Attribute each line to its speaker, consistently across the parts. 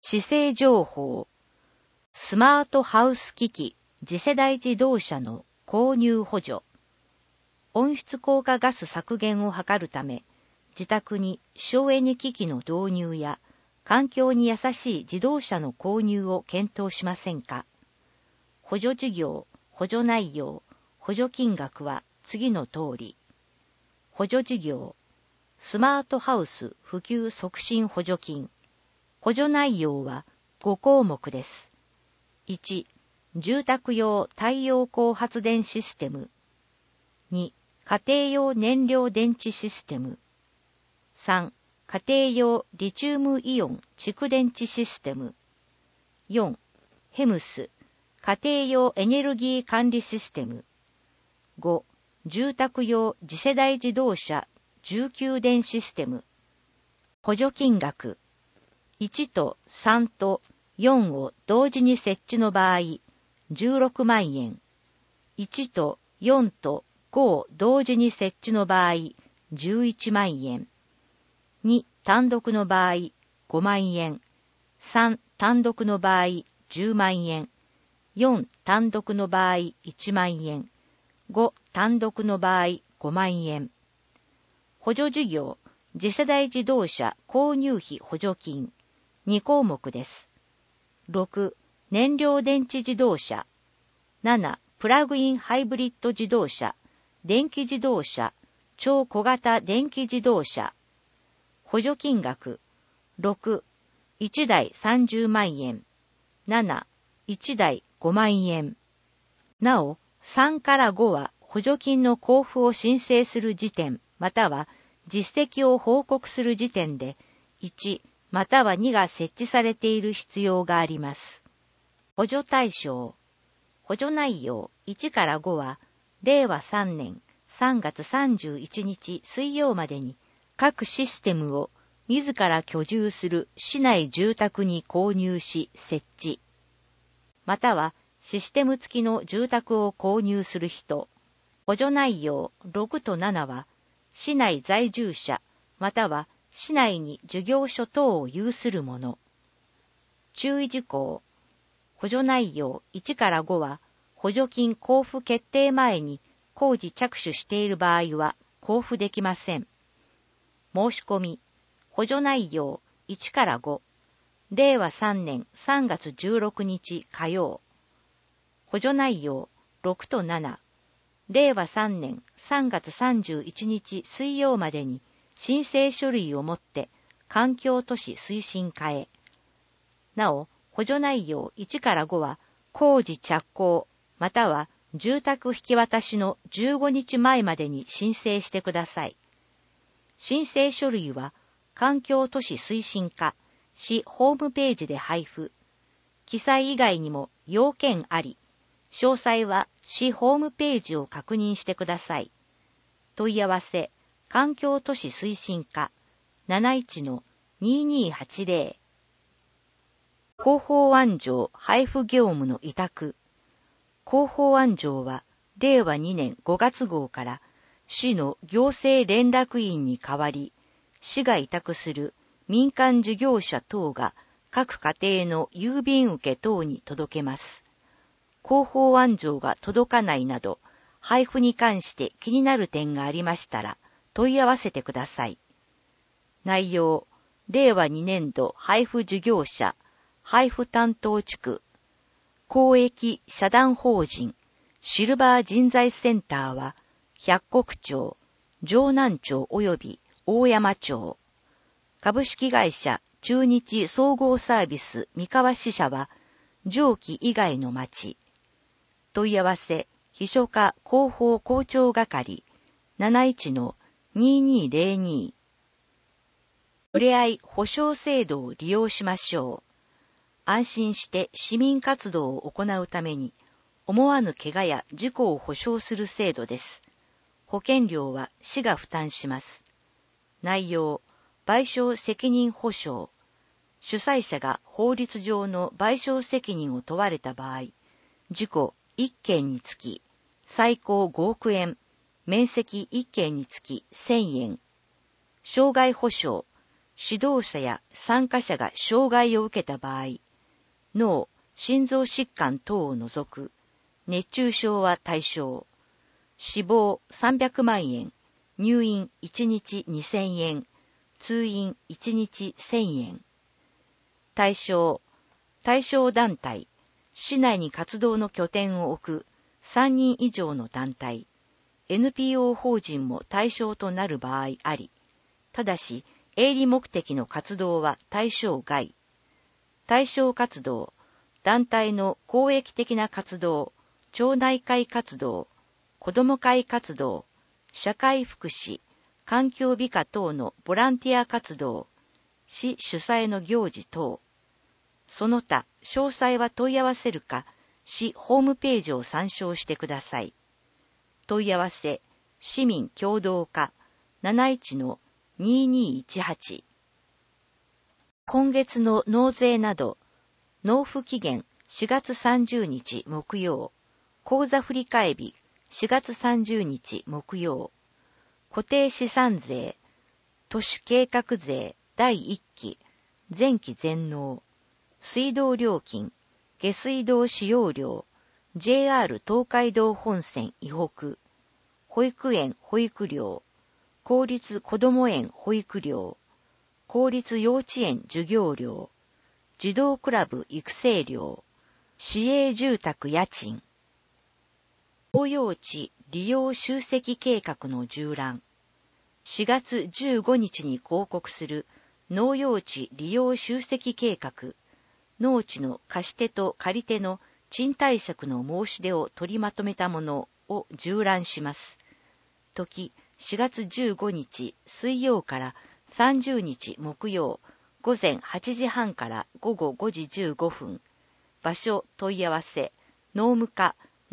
Speaker 1: 市政情報、スマートハウス機器、次世代自動車の購入補助、温室効果ガス削減を図るため、自宅に省エネ機器の導入や、環境に優しい自動車の購入を検討しませんか。補助事業、補助内容、補助金額は次の通り。補助事業、スマートハウス普及促進補助金。補助内容は5項目です。1、住宅用太陽光発電システム。2、家庭用燃料電池システム。3、家庭用リチウムイオン蓄電池システム。4、ヘムス、家庭用エネルギー管理システム。5、住宅用次世代自動車重給電システム。補助金額。1と3と4を同時に設置の場合、16万円。1と4と5を同時に設置の場合、11万円。2単独の場合、5万円。3単独の場合、10万円。4単独の場合、1万円。5単独の場合、5万円。補助事業、次世代自動車購入費補助金。2項目です。6、燃料電池自動車。7、プラグインハイブリッド自動車、電気自動車、超小型電気自動車。補助金額。6、1台30万円。7、1台5万円。なお、3から5は補助金の交付を申請する時点、または実績を報告する時点で、1、または2が設置されている必要があります。補助対象。補助内容1から5は、令和3年3月31日水曜までに各システムを自ら居住する市内住宅に購入し設置。またはシステム付きの住宅を購入する人。補助内容6と7は、市内在住者、または市内に事業所等を有する者。注意事項。補助内容1から5は、補助金交付決定前に工事着手している場合は交付できません。申し込み。補助内容1から5。令和3年3月16日火曜。補助内容6と7。令和3年3月31日水曜までに申請書類をもって環境都市推進課へ。なお、補助内容1から5は工事着工または住宅引き渡しの15日前までに申請してください。申請書類は環境都市推進課市ホームページで配布。記載以外にも要件あり。詳細は市ホームページを確認してください。問い合わせ、環境都市推進課 71-2280。広報案条配布業務の委託。広報案条は令和2年5月号から市の行政連絡員に代わり、市が委託する民間事業者等が各家庭の郵便受け等に届けます。広報案条が届かないなど、配布に関して気になる点がありましたら、問い合わせてください。内容、令和2年度配布事業者、配布担当地区、公益社団法人、シルバー人材センターは、百石町、城南町及び大山町。株式会社中日総合サービス三河支社は、上記以外の町。問い合わせ、秘書課広報広聴係 71-2202。ふれあい保障制度を利用しましょう。安心して市民活動を行うために、思わぬ怪我や事故を保障する制度です。保険料は市が負担します。内容、賠償責任保障。主催者が法律上の賠償責任を問われた場合、事故1件につき、最高5億円、面積1件につき1000円。障害保障、 指導者や参加者が障害を受けた場合、脳、心臓疾患等を除く、熱中症は対象。死亡300万円、入院1日2000円、通院1日1000円。対象団体、市内に活動の拠点を置く3人以上の団体、NPO 法人も対象となる場合あり、ただし営利目的の活動は対象外。対象活動、団体の公益的な活動、町内会活動、子ども会活動、社会福祉、環境美化等のボランティア活動、市主催の行事等。その他、詳細は問い合わせるか、市ホームページを参照してください。問い合わせ、市民協同課 71-2218。今月の納税など、納付期限4月30日木曜、口座振替日4月30日木曜、固定資産税、都市計画税第1期、前期全納、水道料金、下水道使用料、JR 東海道本線以北、保育園保育料、公立こども園保育料、公立幼稚園授業料、児童クラブ育成料、市営住宅家賃、公用地利用集積計画の縦覧、4月15日に公告する農用地利用集積計画、農地の貸し手と借り手の賃貸借の申し出を取りまとめたものを縦覧します。時4月15日水曜から30日木曜午前8時半から午後5時15分。場所問い合わせ農務課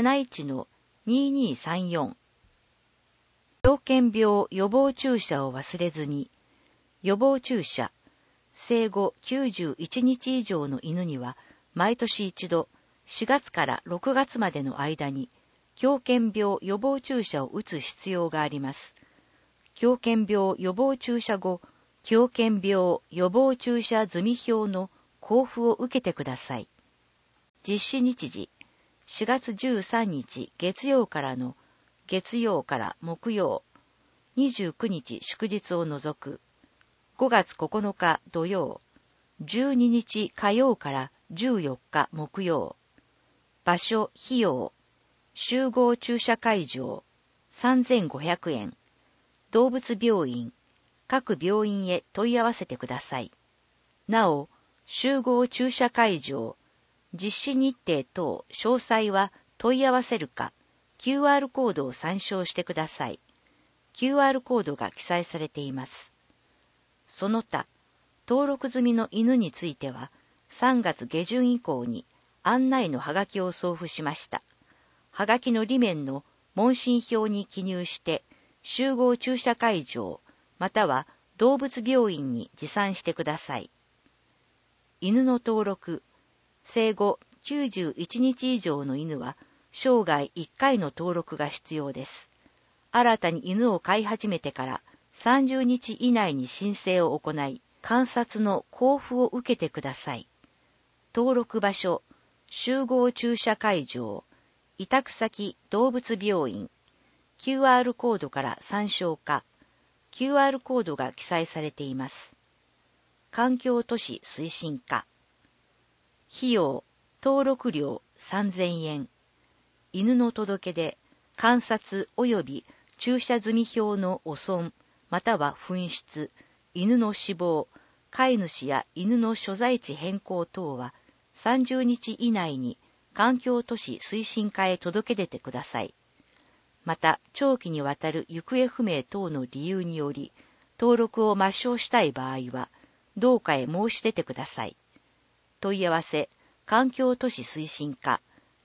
Speaker 1: 71-2234。狂犬病予防注射を忘れずに。予防注射。生後91日以上の犬には毎年一度4月から6月までの間に狂犬病予防注射を打つ必要があります。狂犬病予防注射後、狂犬病予防注射済表の交付を受けてください。実施日時、4月13日月曜から木曜、29日祝日を除く、5月9日土曜、12日火曜から14日木曜。場所費用、集合注射会場、3500円。動物病院、各病院へ問い合わせてください。なお、集合注射会場、実施日程等詳細は問い合わせるか、QR コードを参照してください。QR コードが記載されています。その他、登録済みの犬については、3月下旬以降に案内のハガキを送付しました。ハガキの裏面の問診票に記入して、集合注射会場、または動物病院に持参してください。犬の登録、生後91日以上の犬は、生涯1回の登録が必要です。新たに犬を飼い始めてから30日以内に申請を行い、観察の交付を受けてください。登録場所、集合注射会場、委託先動物病院、QR コードから参照か、QR コードが記載されています。環境都市推進課。費用、登録料3000円。犬の届け出、観察及び注射済表の汚損、または紛失、犬の死亡、飼い主や犬の所在地変更等は30日以内に環境都市推進課へ届け出てください。また、長期にわたる行方不明等の理由により、登録を抹消したい場合は、同課へ申し出てください。問い合わせ、環境都市推進課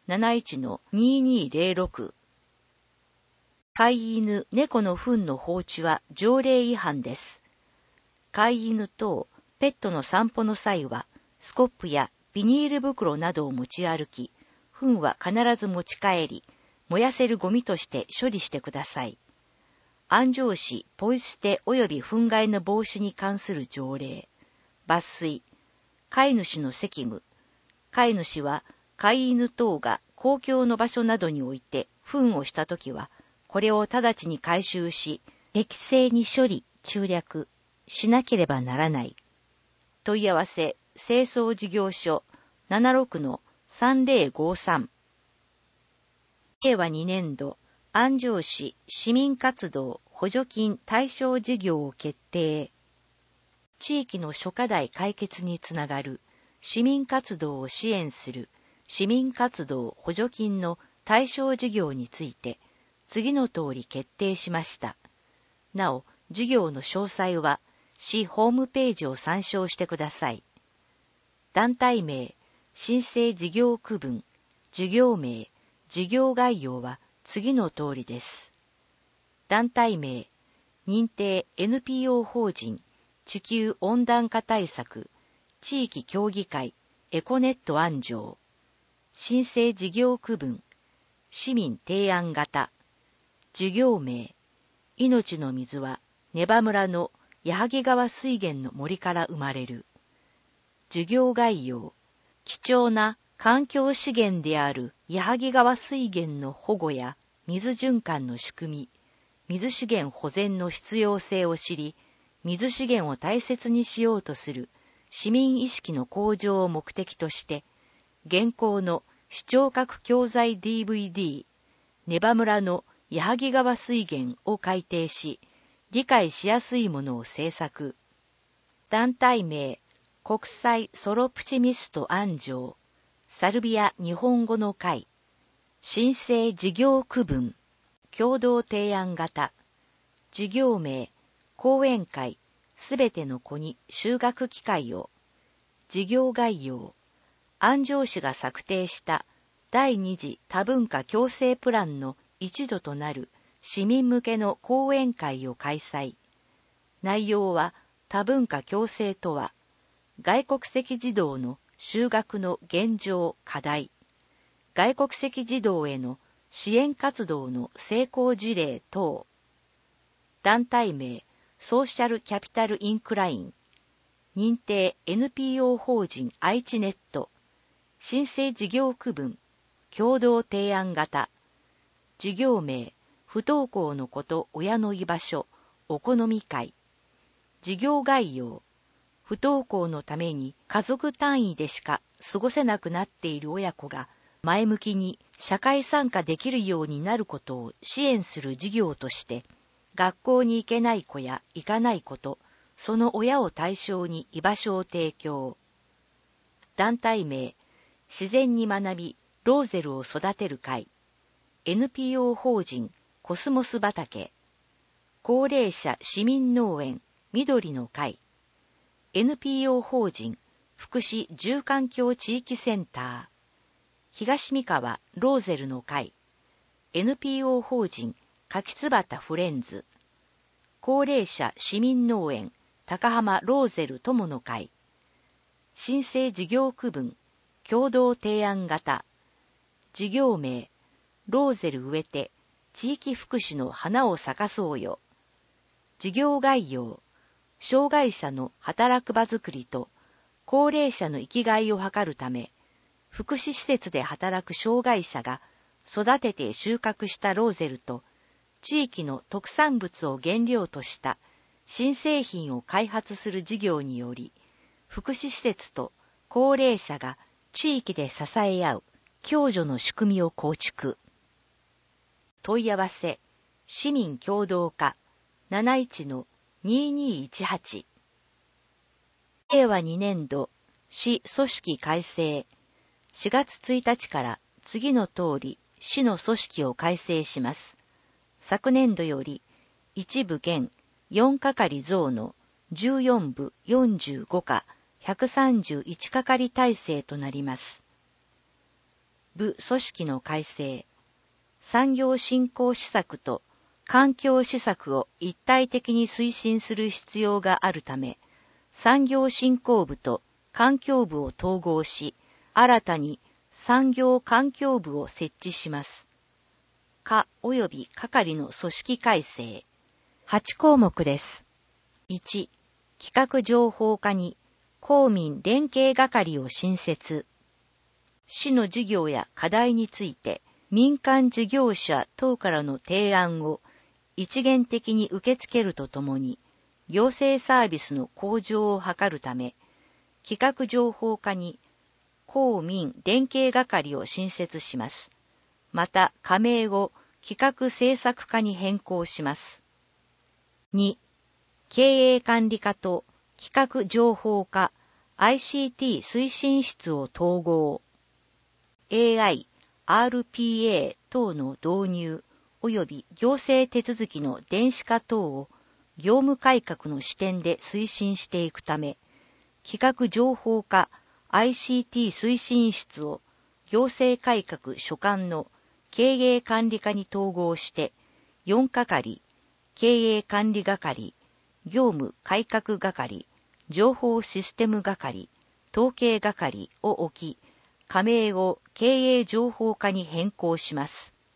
Speaker 1: 71-2206。飼い犬、猫の糞の放置は条例違反です。飼い犬等、ペットの散歩の際は、スコップやビニール袋などを持ち歩き、糞は必ず持ち帰り、燃やせるゴミとして処理してください。 安城市ポイ捨て及び憤慨の防止に関する条例、抜粋、飼い主の責務、飼い主は飼い犬等が公共の場所などにおいて糞をしたときは、これを直ちに回収し、適正に処理、中略しなければならない。問い合わせ、清掃事業所 76-3053。令和2年度、安城市市民活動補助金対象事業を決定。地域の諸課題解決につながる市民活動を支援する市民活動補助金の対象事業について、次の通り決定しました。なお、事業の詳細は、市ホームページを参照してください。団体名、申請事業区分、事業名、事業概要は次の通りです。団体名、認定 NPO 法人、地球温暖化対策、地域協議会、エコネット安城。申請事業区分、市民提案型。事業名、命の水は根羽村の矢作川水源の森から生まれる。事業概要、貴重な環境資源である矢作川水源の保護や水循環の仕組み、水資源保全の必要性を知り、水資源を大切にしようとする市民意識の向上を目的として、現行の視聴覚教材 DVD、根羽村の矢作川水源を改訂し、理解しやすいものを制作。団体名、国際ソロプチミスト安城、サルビア日本語の会。申請事業区分、共同提案型。事業名、講演会、すべての子に修学機会を。事業概要、安城市が策定した第二次多文化共生プランの一助となる市民向けの講演会を開催。内容は多文化共生とは、外国籍児童の就学の現状・課題、外国籍児童への支援活動の成功事例等。団体名、ソーシャルキャピタルインクライン。認定 NPO 法人愛知ネット。申請事業区分、共同提案型。事業名、不登校の子と親の居場所、お好み会。事業概要、不登校のために家族単位でしか過ごせなくなっている親子が前向きに社会参加できるようになることを支援する事業として、学校に行けない子や行かない子と、その親を対象に居場所を提供。団体名、自然に学び、ローゼルを育てる会。NPO 法人、コスモス畑。高齢者市民農園、緑の会。NPO 法人、福祉住環境地域センター。東三河ローゼルの会。NPO 法人、柿椿フレンズ。高齢者市民農園、高浜ローゼル友の会。申請事業区分、共同提案型。事業名、ローゼル植えて、地域福祉の花を咲かそうよ。事業概要、障害者の働く場づくりと、高齢者の生きがいを図るため、福祉施設で働く障害者が育てて収穫したローゼルと、地域の特産物を原料とした新製品を開発する事業により、福祉施設と高齢者が地域で支え合う共助の仕組みを構築。問い合わせ、市民協働課 71-2218。令和2年度、市組織改正。4月1日から次の通り、市の組織を改正します。昨年度より、一部減4係増の14部45課131係体制となります。部組織の改正。産業振興施策と環境施策を一体的に推進する必要があるため、産業振興部と環境部を統合し、新たに産業環境部を設置します。課及び係の組織改正。 8項目です。1、企画情報課に公民連携係を新設。市の事業や課題について民間事業者等からの提案を一元的に受け付けるとともに、行政サービスの向上を図るため、企画情報課に公民連携係を新設します。また、加盟後、企画政策課に変更します。2、経営管理課と企画情報課 ICT 推進室を統合。AI、RPA 等の導入及び行政手続きの電子化等を業務改革の視点で推進していくため、企画情報課 ICT 推進室を行政改革所管の経営管理課に統合して4係、経営管理係、業務改革係、情報システム係、統計係を置き、加盟後経営情報課に変更します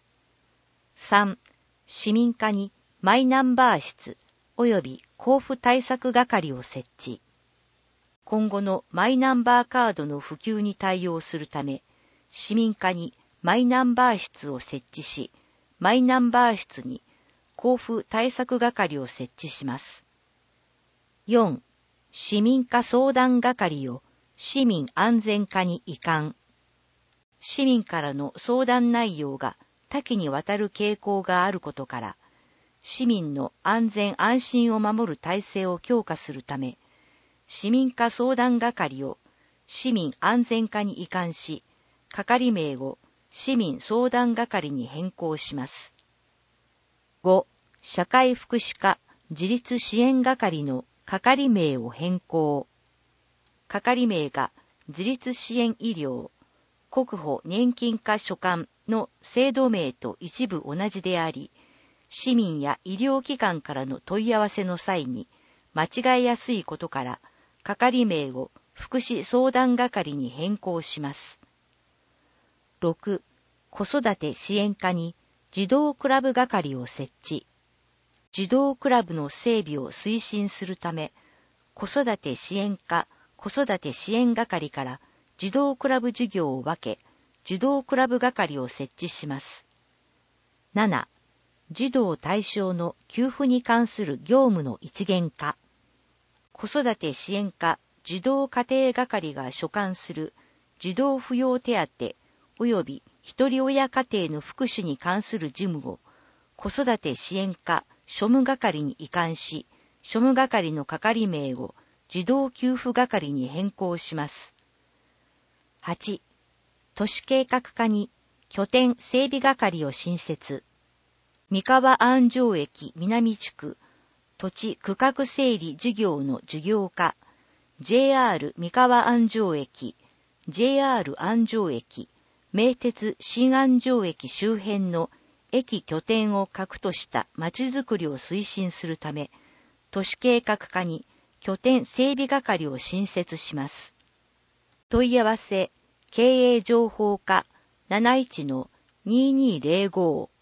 Speaker 1: 。3、市民課にマイナンバー室及び交付対策係を設置。今後のマイナンバーカードの普及に対応するため、市民課にマイナンバー室を設置し、マイナンバー室に交付対策係を設置します。4、市民課相談係を市民安全課に移管。市民からの相談内容が多岐にわたる傾向があることから、市民の安全安心を守る体制を強化するため、市民課相談係を市民安全課に移管し、係名を市民相談係に変更します。5、社会福祉課自立支援係の係名を変更。係名が自立支援医療、国保年金課所管の制度名と一部同じであり、市民や医療機関からの問い合わせの際に間違いやすいことから、係名を福祉相談係に変更します。6、子育て支援課に児童クラブ係を設置。児童クラブの整備を推進するため、子育て支援課、子育て支援係から児童クラブ事業を分け、児童クラブ係を設置します。7、児童対象の給付に関する業務の一元化。子育て支援課、児童家庭係が所管する児童扶養手当及び一人親家庭の福祉に関する事務を子育て支援課、庶務係に移管し、庶務係の係名を児童給付係に変更します。8、都市計画課に拠点整備係を新設。三河安城駅南地区土地区画整理事業の事業化、JR 三河安城駅、JR 安城駅、名鉄新安城駅周辺の駅拠点を核としたまちづくりを推進するため、都市計画課に拠点整備係を新設します。問い合わせ、経営情報課 71-2205